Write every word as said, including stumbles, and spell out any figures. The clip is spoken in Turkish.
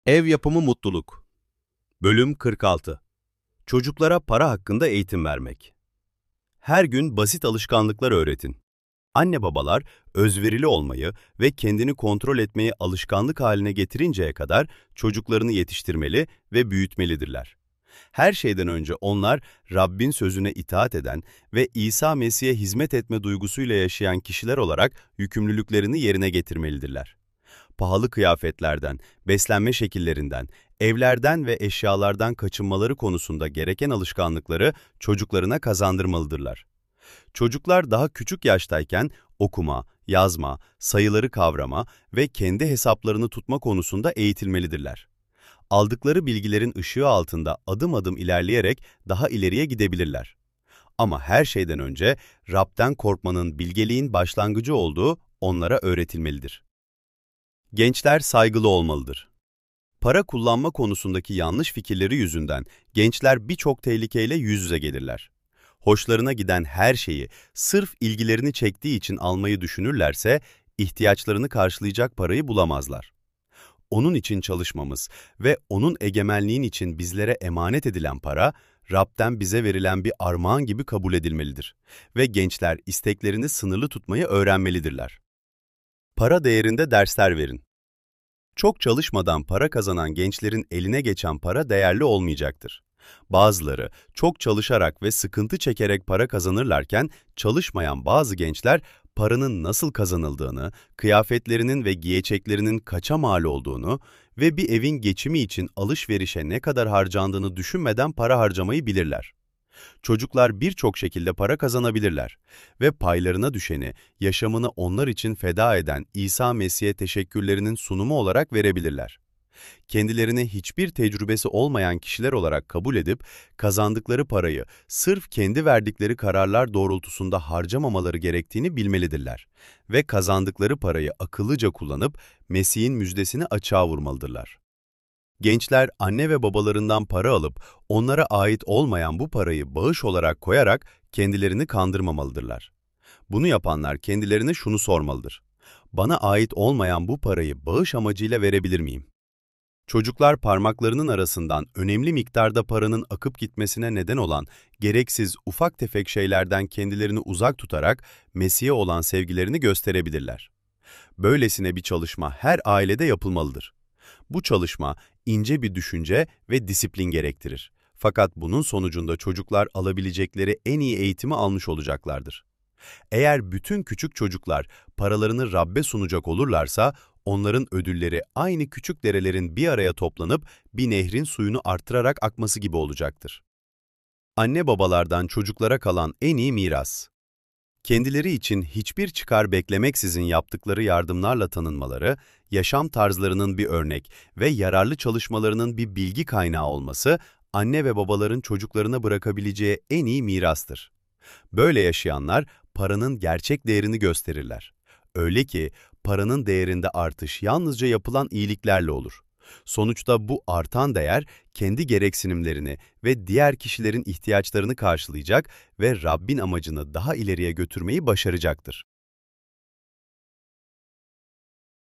Ev yapımı mutluluk. Bölüm kırk altı. Çocuklara para hakkında eğitim vermek. Her gün basit alışkanlıklar öğretin. Anne babalar özverili olmayı ve kendini kontrol etmeyi alışkanlık haline getirinceye kadar çocuklarını yetiştirmeli ve büyütmelidirler. Her şeyden önce onlar Rabbin sözüne itaat eden ve İsa Mesih'e hizmet etme duygusuyla yaşayan kişiler olarak yükümlülüklerini yerine getirmelidirler. Pahalı kıyafetlerden, beslenme şekillerinden, evlerden ve eşyalardan kaçınmaları konusunda gereken alışkanlıkları çocuklarına kazandırmalıdırlar. Çocuklar daha küçük yaştayken okuma, yazma, sayıları kavrama ve kendi hesaplarını tutma konusunda eğitilmelidirler. Aldıkları bilgilerin ışığı altında adım adım ilerleyerek daha ileriye gidebilirler. Ama her şeyden önce Rab'den korkmanın bilgeliğin başlangıcı olduğu onlara öğretilmelidir. Gençler saygılı olmalıdır. Para kullanma konusundaki yanlış fikirleri yüzünden gençler birçok tehlikeyle yüz yüze gelirler. Hoşlarına giden her şeyi sırf ilgilerini çektiği için almayı düşünürlerse ihtiyaçlarını karşılayacak parayı bulamazlar. Onun için çalışmamız ve onun egemenliğin için bizlere emanet edilen para, Rab'den bize verilen bir armağan gibi kabul edilmelidir ve gençler isteklerini sınırlı tutmayı öğrenmelidirler. Para değerinde dersler verin. Çok çalışmadan para kazanan gençlerin eline geçen para değerli olmayacaktır. Bazıları çok çalışarak ve sıkıntı çekerek para kazanırlarken çalışmayan bazı gençler paranın nasıl kazanıldığını, kıyafetlerinin ve giyeceklerinin kaça mal olduğunu ve bir evin geçimi için alışverişe ne kadar harcandığını düşünmeden para harcamayı bilirler. Çocuklar birçok şekilde para kazanabilirler ve paylarına düşeni, yaşamını onlar için feda eden İsa Mesih'e teşekkürlerinin sunumu olarak verebilirler. Kendilerini hiçbir tecrübesi olmayan kişiler olarak kabul edip, kazandıkları parayı sırf kendi verdikleri kararlar doğrultusunda harcamamaları gerektiğini bilmelidirler ve kazandıkları parayı akıllıca kullanıp Mesih'in müjdesini açığa vurmalıdırlar. Gençler anne ve babalarından para alıp onlara ait olmayan bu parayı bağış olarak koyarak kendilerini kandırmamalıdırlar. Bunu yapanlar kendilerine şunu sormalıdır: bana ait olmayan bu parayı bağış amacıyla verebilir miyim? Çocuklar parmaklarının arasından önemli miktarda paranın akıp gitmesine neden olan gereksiz ufak tefek şeylerden kendilerini uzak tutarak Mesih'e olan sevgilerini gösterebilirler. Böylesine bir çalışma her ailede yapılmalıdır. Bu çalışma ince bir düşünce ve disiplin gerektirir. Fakat bunun sonucunda çocuklar alabilecekleri en iyi eğitimi almış olacaklardır. Eğer bütün küçük çocuklar paralarını Rab'be sunacak olurlarsa, onların ödülleri aynı küçük derelerin bir araya toplanıp bir nehrin suyunu artırarak akması gibi olacaktır. Anne babalardan çocuklara kalan en iyi miras. Kendileri için hiçbir çıkar beklemeksizin yaptıkları yardımlarla tanınmaları, yaşam tarzlarının bir örnek ve yararlı çalışmalarının bir bilgi kaynağı olması, anne ve babaların çocuklarına bırakabileceği en iyi mirastır. Böyle yaşayanlar paranın gerçek değerini gösterirler. Öyle ki paranın değerinde artış yalnızca yapılan iyiliklerle olur. Sonuçta bu artan değer kendi gereksinimlerini ve diğer kişilerin ihtiyaçlarını karşılayacak ve Rabbin amacını daha ileriye götürmeyi başaracaktır.